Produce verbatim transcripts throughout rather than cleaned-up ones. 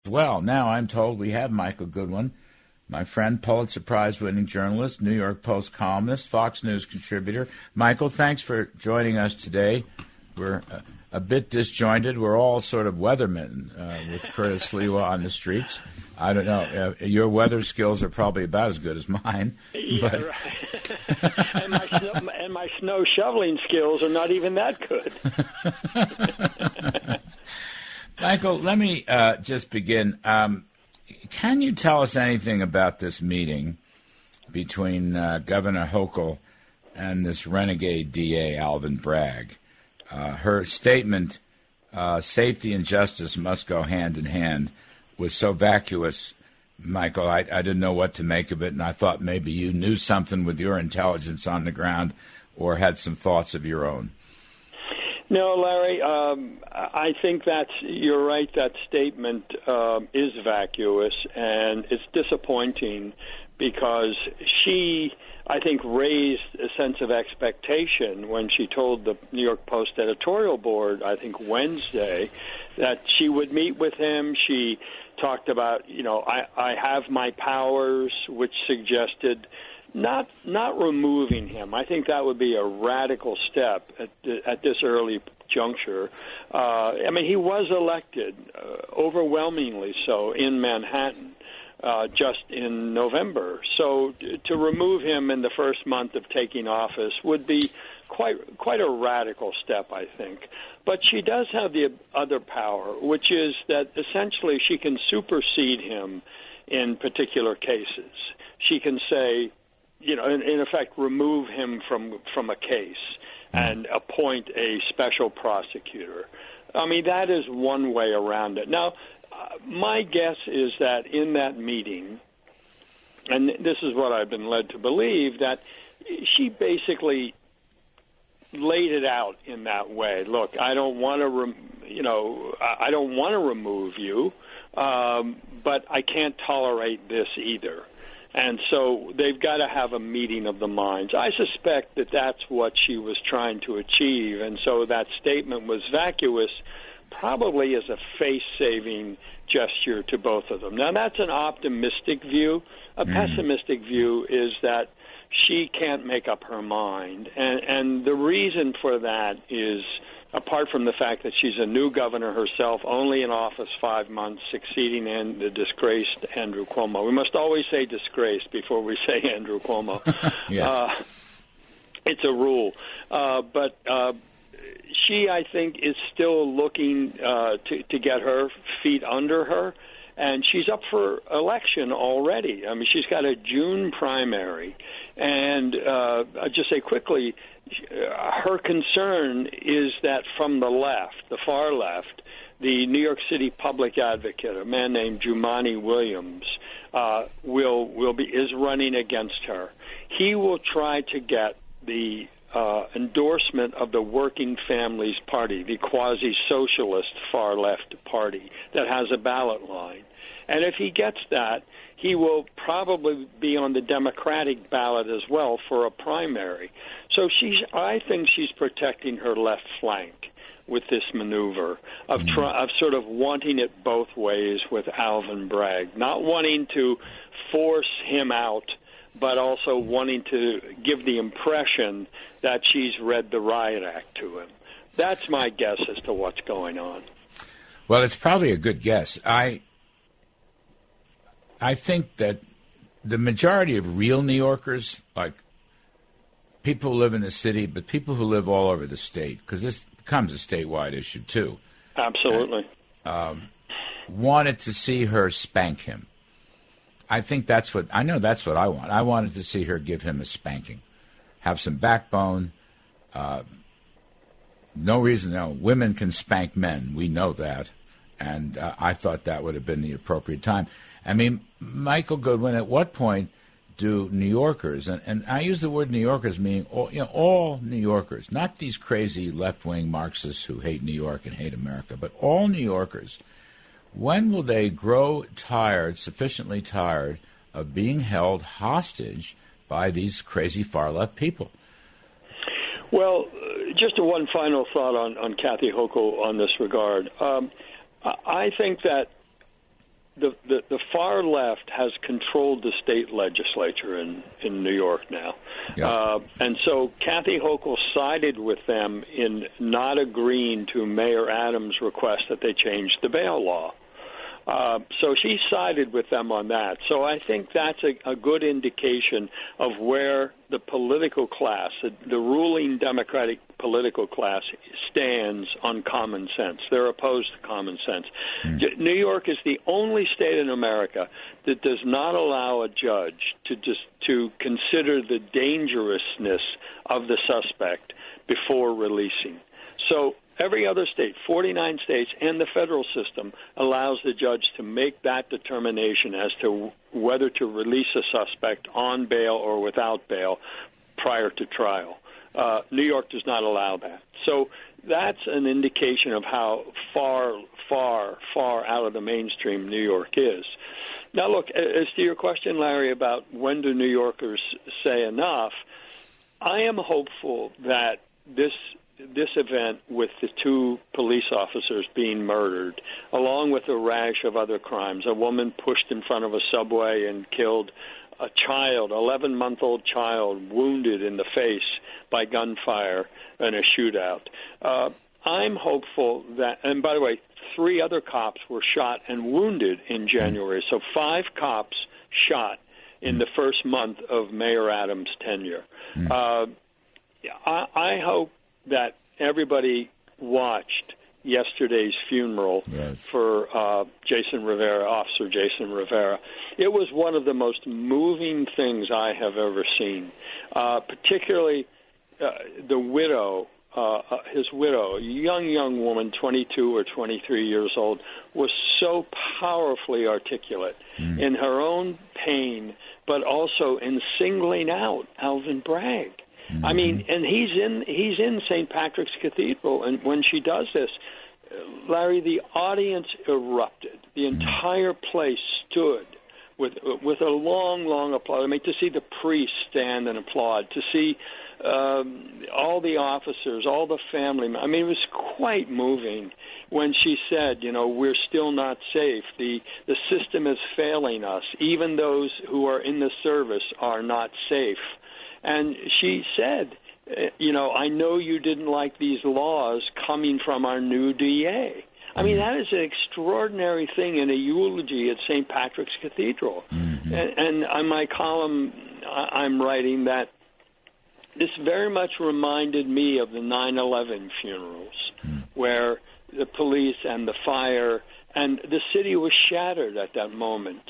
Well, now I'm told we have Michael Goodwin, my friend, Pulitzer Prize-winning journalist, New York Post columnist, Fox News contributor. Michael, thanks for joining us today. We're uh, a bit disjointed. We're all sort of weathermen uh, with Curtis Sliwa on the streets. I don't know. Uh, your weather skills are probably about as good as mine. Yeah, but... right. and, my snow, and my snow shoveling skills are not even that good. Michael, let me uh, just begin. Um, can you tell us anything about this meeting between uh, Governor Hochul and this renegade D A, Alvin Bragg? Uh, her statement, uh, safety and justice must go hand in hand, was so vacuous, Michael, I, I didn't know what to make of it, and I thought maybe you knew something with your intelligence on the ground or had some thoughts of your own. No, Larry, um, I think that's, you're right, that statement uh, is vacuous, and it's disappointing because she, I think, raised a sense of expectation when she told the New York Post editorial board, I think Wednesday, that she would meet with him. She talked about, you know, I, I have my powers, which suggested not not removing him. I think that would be a radical step at, at this early juncture. Uh, I mean, he was elected, uh, overwhelmingly so, in Manhattan. Uh, just in November. So to remove him in the first month of taking office would be quite quite a radical step, I think. But she does have the other power, which is that essentially she can supersede him in particular cases. She can say, you know, in, in effect, remove him from, from a case and appoint a special prosecutor. I mean, that is one way around it. Now, Uh, my guess is that in that meeting, and this is what I've been led to believe, that she basically laid it out in that way. Look, I don't want to, rem- you know, I don't want to remove you, um, but I can't tolerate this either. And so they've got to have a meeting of the minds. I suspect that that's what she was trying to achieve, and so that statement was vacuous, probably as a face-saving gesture to both of them. Now, that's an optimistic view. A mm. pessimistic view is that she can't make up her mind. And, and the reason for that is, apart from the fact that she's a new governor herself, only in office five months, succeeding in the disgraced Andrew Cuomo. We must always say disgraced before we say Andrew Cuomo. Yes. Uh, it's a rule. Uh, but... Uh, She, I think, is still looking uh, to, to get her feet under her, and she's up for election already. I mean, she's got a June primary, and uh, I'll just say quickly, her concern is that from the left, the far left, the New York City public advocate, a man named Jumaane Williams, uh, will will be is running against her. He will try to get the Uh, endorsement of the Working Families Party, the quasi-socialist far-left party that has a ballot line. And if he gets that, he will probably be on the Democratic ballot as well for a primary. So she's, I think she's protecting her left flank with this maneuver of, try, of sort of wanting it both ways with Alvin Bragg, not wanting to force him out, but also wanting to give the impression that she's read the riot act to him. That's my guess as to what's going on. Well, it's probably a good guess. I I think that the majority of real New Yorkers, like people who live in the city, but people who live all over the state, because this becomes a statewide issue too. Absolutely. And, um, wanted to see her spank him. I think that's what, I know that's what I want. I wanted to see her give him a spanking. Have some backbone. Uh, no reason, no, women can spank men. We know that. And uh, I thought that would have been the appropriate time. I mean, Michael Goodwin, at what point do New Yorkers, and, and I use the word New Yorkers meaning all, you know, all New Yorkers, not these crazy left-wing Marxists who hate New York and hate America, but all New Yorkers, when will they grow tired, sufficiently tired, of being held hostage by these crazy far-left people? Well, just a one final thought on, on Kathy Hochul on this regard. Um, I think that the, the, the far left has controlled the state legislature in, in New York now. Yeah. Uh, and so Kathy Hochul sided with them in not agreeing to Mayor Adams' request that they change the bail law. Uh, so she sided with them on that. So I think that's a, a good indication of where the political class, the, the ruling Democratic political class, stands on common sense. They're opposed to common sense. Mm. New York is the only state in America that does not allow a judge to just to consider the dangerousness of the suspect before releasing. So every other state, forty-nine states, and the federal system allows the judge to make that determination as to whether to release a suspect on bail or without bail prior to trial. Uh, New York does not allow that. So that's an indication of how far, far, far out of the mainstream New York is. Now, look, as to your question, Larry, about when do New Yorkers say enough, I am hopeful that this this event with the two police officers being murdered, along with a rash of other crimes, a woman pushed in front of a subway and killed, a child, eleven-month-old child, wounded in the face by gunfire in a shootout. Uh, I'm hopeful that, and by the way, three other cops were shot and wounded in January, so five cops shot in the first month of Mayor Adams' tenure. Uh, I, I hope that everybody watched yesterday's funeral yes. for uh, Jason Rivera, Officer Jason Rivera. It was one of the most moving things I have ever seen, uh, particularly uh, the widow, uh, his widow, a young, young woman, twenty-two or twenty-three years old, was so powerfully articulate mm. in her own pain, but also in singling out Alvin Bragg. Mm-hmm. I mean, and he's in he's in Saint Patrick's Cathedral, and when she does this, Larry, the audience erupted. The entire place stood with with a long, long applause. I mean, to see the priests stand and applaud, to see um, all the officers, all the family. I mean, it was quite moving when she said, you know, we're still not safe. The the system is failing us. Even those who are in the service are not safe. And she said, you know, I know you didn't like these laws coming from our new D A. I mean, that is an extraordinary thing in a eulogy at Saint Patrick's Cathedral. Mm-hmm. And, and on my column, I'm writing that this very much reminded me of the nine eleven funerals, mm-hmm. where the police and the fire and the city was shattered at that moment.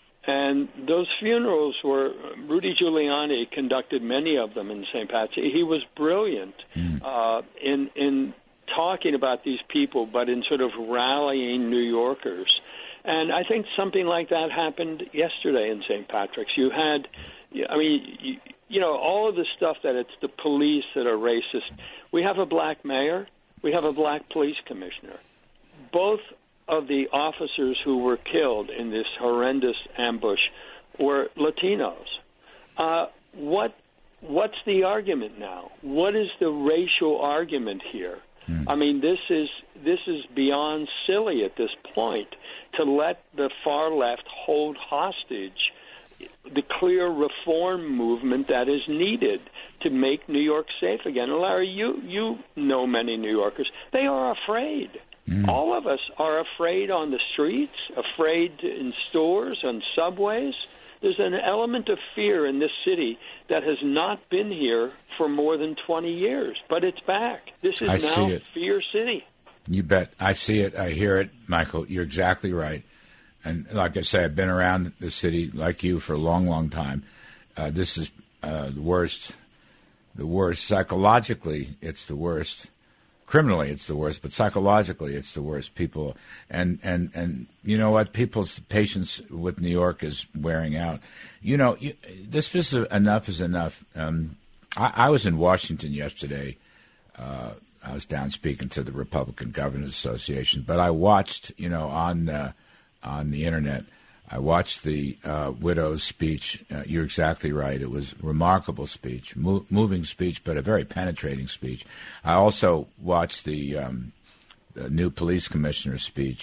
And those funerals were, Rudy Giuliani conducted many of them in Saint Pat's. He was brilliant mm. uh, in in talking about these people, but in sort of rallying New Yorkers. And I think something like that happened yesterday in Saint Patrick's. You had, I mean, you, you know, all of the stuff that it's the police that are racist. We have a black mayor. We have a black police commissioner. Both of the officers who were killed in this horrendous ambush were Latinos. Uh, what what's the argument now? What is the racial argument here? Mm. I mean, this is this is beyond silly at this point to let the far left hold hostage the clear reform movement that is needed to make New York safe again. And Larry, you you know many New Yorkers. They are afraid. Mm. All of us are afraid on the streets, afraid in stores, on subways. There's an element of fear in this city that has not been here for more than twenty years, but it's back. This is I now Fear City. You bet. I see it. I hear it, Michael. You're exactly right. And like I say, I've been around the city like you for a long, long time. Uh, this is uh, the worst. The worst. Psychologically, it's the worst. Criminally, it's the worst, but psychologically, it's the worst. People, and, and, and you know what? People's patience with New York is wearing out. You know, you, this is enough is enough. Um, I, I was in Washington yesterday. Uh, I was down speaking to the Republican Governors Association, but I watched, you know, on uh, on the internet, I watched the uh, widow's speech. Uh, you're exactly right. It was a remarkable speech, mo- moving speech, but a very penetrating speech. I also watched the, um, the new police commissioner's speech.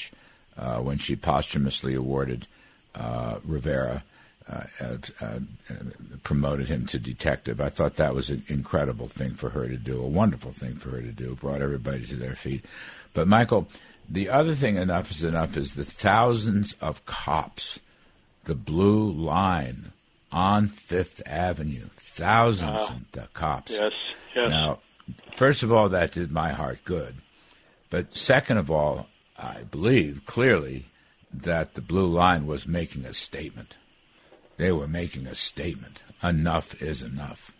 uh, when she posthumously awarded uh, Rivera, uh, uh, uh, promoted him to detective. I thought that was an incredible thing for her to do, a wonderful thing for her to do, brought everybody to their feet. But, Michael, the other thing, enough is enough, is the thousands of cops, the blue line on Fifth Avenue, thousands uh, of cops. Yes, yes. Now, first of all, that did my heart good. But second of all, I believe clearly that the blue line was making a statement. They were making a statement. Enough is enough.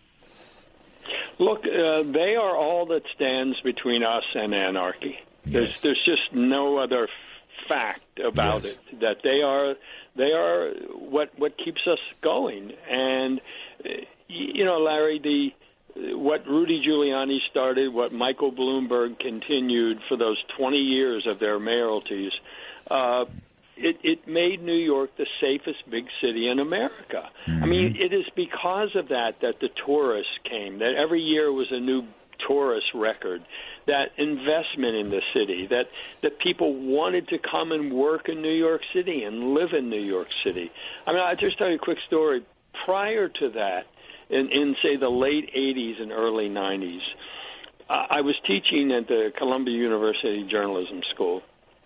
Look, uh, they are all that stands between us and anarchy. There's, yes. there's just no other fact about yes. it. That they are, they are what what keeps us going. And uh, you know, Larry, the what Rudy Giuliani started, what Michael Bloomberg continued for those twenty years of their mayoralties. Uh, It, it made New York the safest big city in America. Mm-hmm. I mean, it is because of that that the tourists came, that every year was a new tourist record, that investment in the city, that, that people wanted to come and work in New York City and live in New York City. I mean, I'll just tell you a quick story. Prior to that, in, in say, the late eighties and early nineties, uh, I was teaching at the Columbia University Journalism School.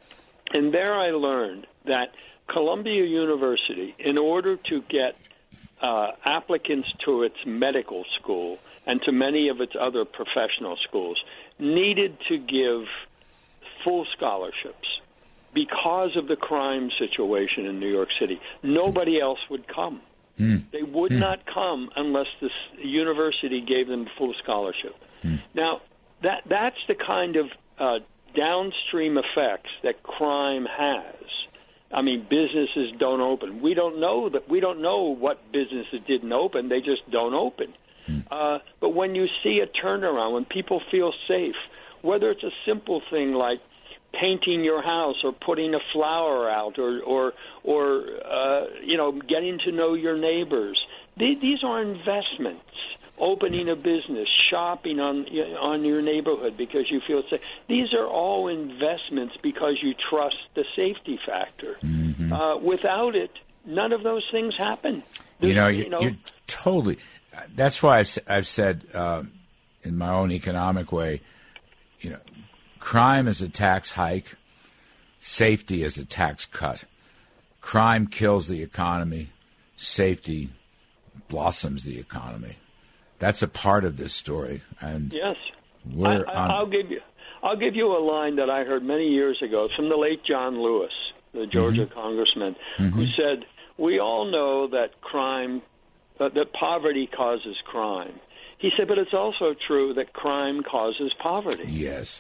And there I learned that Columbia University, in order to get uh, applicants to its medical school and to many of its other professional schools, needed to give full scholarships because of the crime situation in New York City. Nobody else would come. Mm. They would mm. not come unless the university gave them full scholarship. Mm. Now, that that's the kind of uh, downstream effects that crime has. I mean, businesses don't open. We don't know that. We don't know what businesses didn't open. They just don't open. Hmm. Uh, but when you see a turnaround, when people feel safe, whether it's a simple thing like painting your house or putting a flower out or or or uh, you know, getting to know your neighbors, they, these are investments. Opening a business, shopping on on your neighborhood because you feel safe. These are all investments because you trust the safety factor. Mm-hmm. Uh, without it, none of those things happen. You know, you, you know, you're totally. That's why I've, I've said uh, in my own economic way, you know, crime is a tax hike, safety is a tax cut. Crime kills the economy, safety blossoms the economy. That's a part of this story, and yes, we're I, on... I'll give you. I'll give you a line that I heard many years ago from the late John Lewis, the Georgia mm-hmm. congressman, mm-hmm. who said, "We all know that crime, uh, that poverty causes crime." He said, "But it's also true that crime causes poverty." Yes,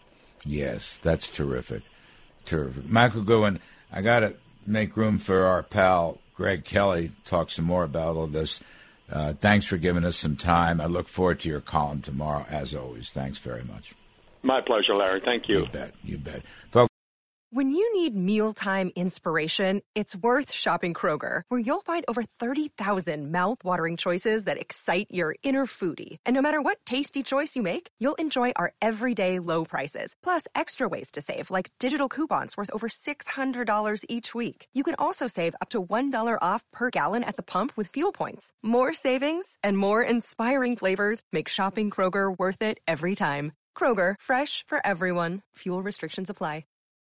yes, that's terrific, terrific. Michael Goodwin, I got to make room for our pal Greg Kelly. Talk some more about all this. Uh, thanks for giving us some time. I look forward to your column tomorrow, as always. Thanks very much. My pleasure, Larry. Thank you. You bet. You bet. Folks, when you need mealtime inspiration, it's worth shopping Kroger, where you'll find over thirty thousand mouth-watering choices that excite your inner foodie. And no matter what tasty choice you make, you'll enjoy our everyday low prices, plus extra ways to save, like digital coupons worth over six hundred dollars each week. You can also save up to one dollar off per gallon at the pump with fuel points. More savings and more inspiring flavors make shopping Kroger worth it every time. Kroger, fresh for everyone. Fuel restrictions apply.